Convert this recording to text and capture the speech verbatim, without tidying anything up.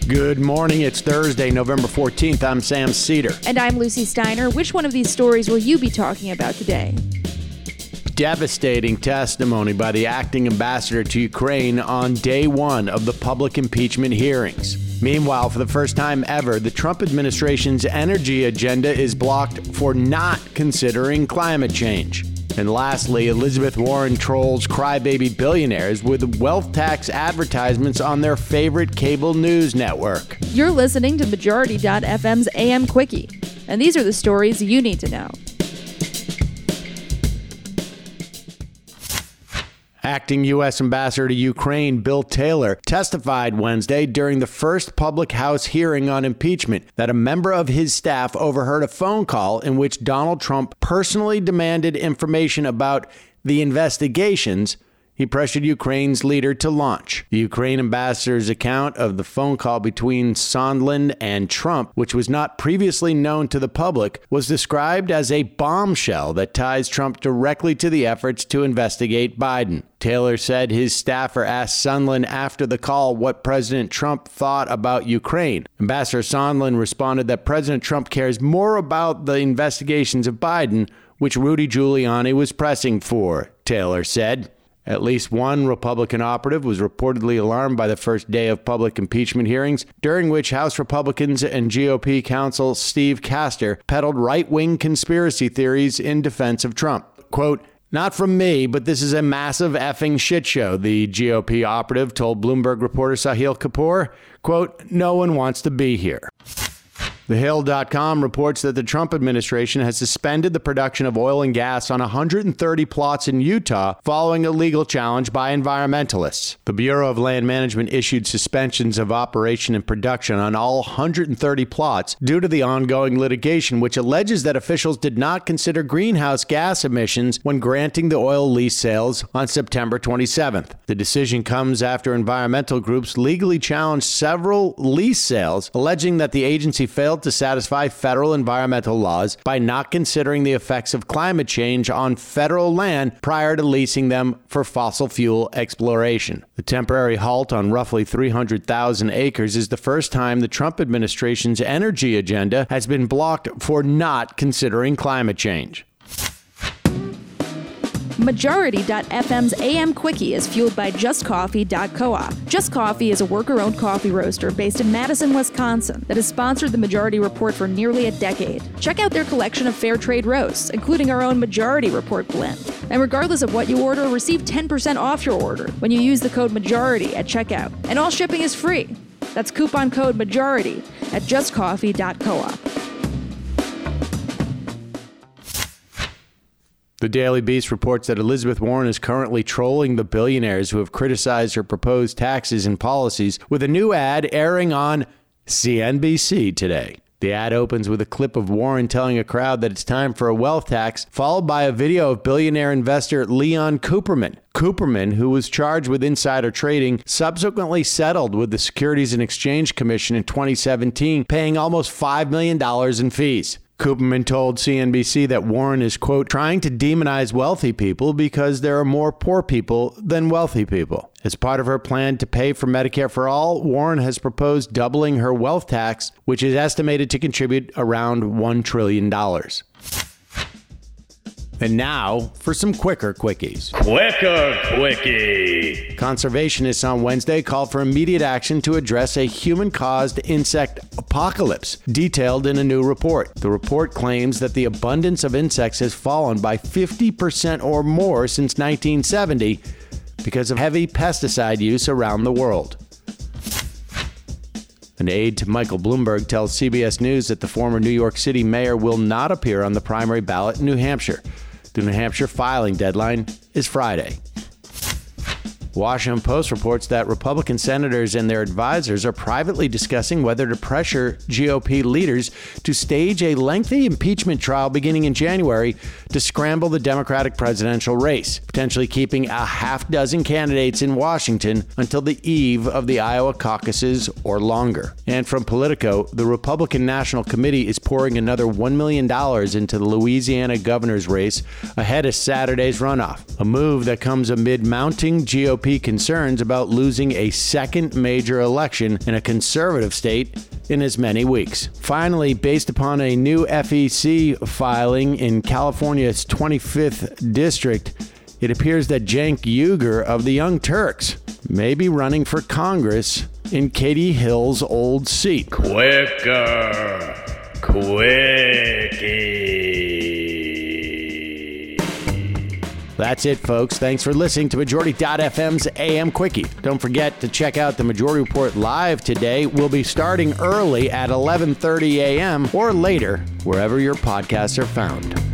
Good morning. It's Thursday, November fourteenth. I'm Sam Cedar. And I'm Lucy Steiner. Which one of these stories will you be talking about today? Devastating testimony by the acting ambassador to Ukraine on day one of the public impeachment hearings. Meanwhile, for the first time ever, the Trump administration's energy agenda is blocked for not considering climate change. And lastly, Elizabeth Warren trolls crybaby billionaires with wealth tax advertisements on their favorite cable news network. You're listening to Majority dot F M's A M Quickie, and these are the stories you need to know. Acting U S Ambassador to Ukraine Bill Taylor testified Wednesday during the first public House hearing on impeachment that a member of his staff overheard a phone call in which Donald Trump personally demanded information about the investigations he pressured Ukraine's leader to launch. The Ukraine ambassador's account of the phone call between Sondland and Trump, which was not previously known to the public, was described as a bombshell that ties Trump directly to the efforts to investigate Biden. Taylor said his staffer asked Sondland after the call what President Trump thought about Ukraine. Ambassador Sondland responded that President Trump cares more about the investigations of Biden, which Rudy Giuliani was pressing for, Taylor said. At least one Republican operative was reportedly alarmed by the first day of public impeachment hearings, during which House Republicans and G O P counsel Steve Castor peddled right-wing conspiracy theories in defense of Trump. Quote, "Not from me, but this is a massive effing shit show," the G O P operative told Bloomberg reporter Sahil Kapoor. Quote, "No one wants to be here." The Hill dot com reports that the Trump administration has suspended the production of oil and gas on one hundred thirty plots in Utah following a legal challenge by environmentalists. The Bureau of Land Management issued suspensions of operation and production on all one hundred thirty plots due to the ongoing litigation, which alleges that officials did not consider greenhouse gas emissions when granting the oil lease sales on September twenty-seventh. The decision comes after environmental groups legally challenged several lease sales, alleging that the agency failed to satisfy federal environmental laws by not considering the effects of climate change on federal land prior to leasing them for fossil fuel exploration. The temporary halt on roughly three hundred thousand acres is the first time the Trump administration's energy agenda has been blocked for not considering climate change. Majority dot F M's A M Quickie is fueled by Just Coffee dot coop. Just Coffee is a worker-owned coffee roaster based in Madison, Wisconsin that has sponsored the Majority Report for nearly a decade. Check out their collection of fair trade roasts, including our own Majority Report blend. And regardless of what you order, receive ten percent off your order when you use the code MAJORITY at checkout. And all shipping is free. That's coupon code MAJORITY at Just Coffee dot coop. The Daily Beast reports that Elizabeth Warren is currently trolling the billionaires who have criticized her proposed taxes and policies with a new ad airing on C N B C today. The ad opens with a clip of Warren telling a crowd that it's time for a wealth tax, followed by a video of billionaire investor Leon Cooperman. Cooperman, who was charged with insider trading, subsequently settled with the Securities and Exchange Commission in twenty seventeen, paying almost five million dollars in fees. Cooperman told C N B C that Warren is, quote, trying to demonize wealthy people because there are more poor people than wealthy people. As part of her plan to pay for Medicare for All, Warren has proposed doubling her wealth tax, which is estimated to contribute around one trillion dollars. And now for some quicker quickies. Quicker quickie. Conservationists on Wednesday called for immediate action to address a human-caused insect apocalypse, detailed in a new report. The report claims that the abundance of insects has fallen by fifty percent or more since nineteen seventy because of heavy pesticide use around the world. An aide to Michael Bloomberg tells C B S News that the former New York City mayor will not appear on the primary ballot in New Hampshire. The New Hampshire filing deadline is Friday. Washington Post reports that Republican senators and their advisors are privately discussing whether to pressure G O P leaders to stage a lengthy impeachment trial beginning in January to scramble the Democratic presidential race, potentially keeping a half dozen candidates in Washington until the eve of the Iowa caucuses or longer. And from Politico, the Republican National Committee is pouring another one million dollars into the Louisiana governor's race ahead of Saturday's runoff, a move that comes amid mounting G O P P concerns about losing a second major election in a conservative state in as many weeks. Finally, based upon a new F E C filing in California's twenty-fifth district, it appears that Cenk Uygur of the Young Turks may be running for Congress in Katie Hill's old seat. Quicker. Quickie. That's it, folks. Thanks for listening to Majority dot F M's A M Quickie. Don't forget to check out the Majority Report live today. We'll be starting early at eleven thirty a.m. or later, wherever your podcasts are found.